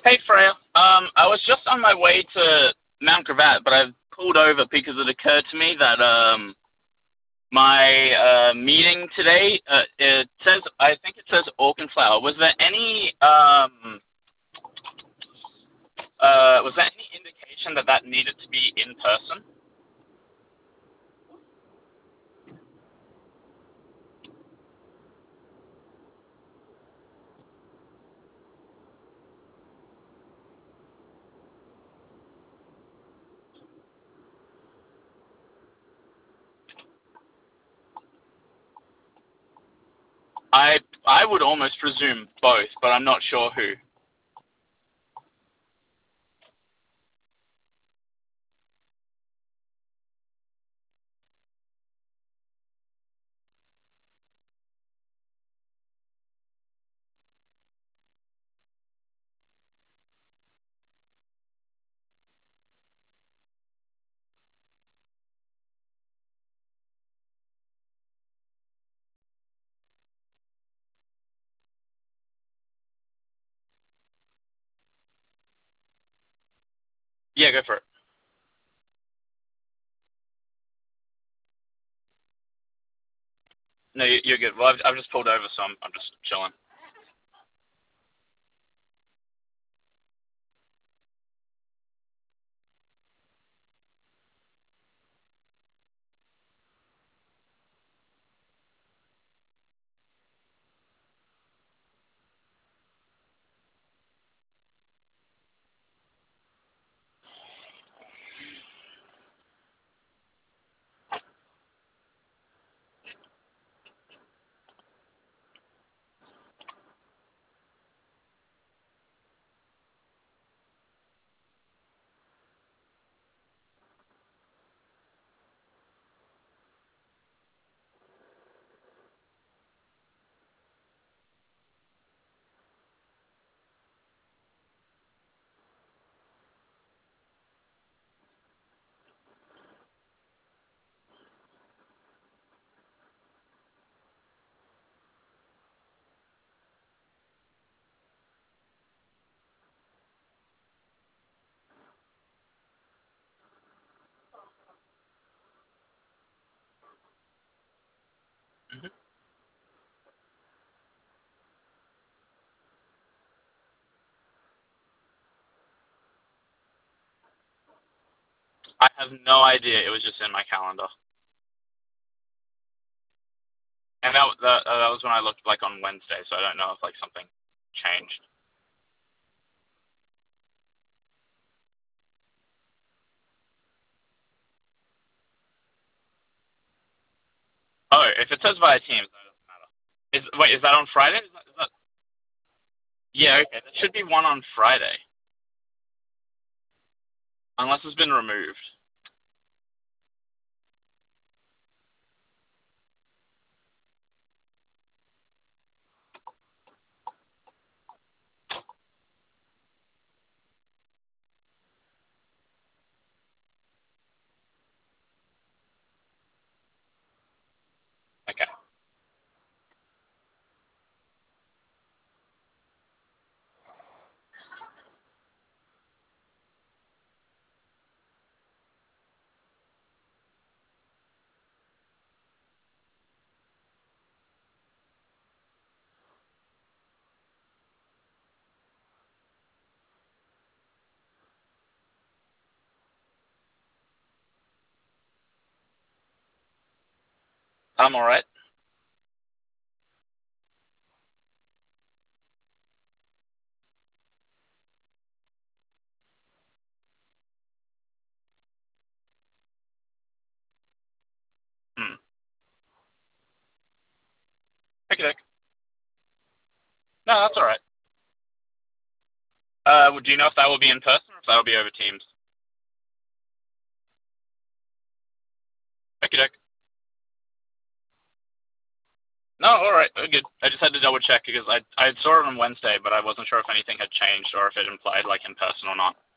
Hey Freya, I was just on my way to Mount Gravatt, but I pulled over because it occurred to me that my meeting today, it says, I think it says Auchenflower. Was there any indication that that needed to be in person? I would almost presume both, but I'm not sure who. Yeah, go for it. No, you're good. Well, I've just pulled over, so I'm just chilling. Hmm. I have no idea. It was just in my calendar, and that was when I looked like on Wednesday. So I don't know if like something changed. Oh, if it says via Teams, that doesn't matter. Is that on Friday? Yeah, okay. There should be one on Friday, unless it's been removed. Okay. I'm all right. Hmm. Okay. No, that's all right. Do you know if that will be in person or if that will be over Teams? Okay. No, all right. Good. I just had to double check because I saw it on Wednesday, but I wasn't sure if anything had changed or if it implied like in person or not.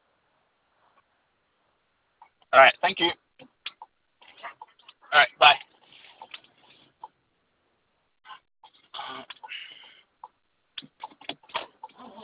All right. Thank you. All right. Bye.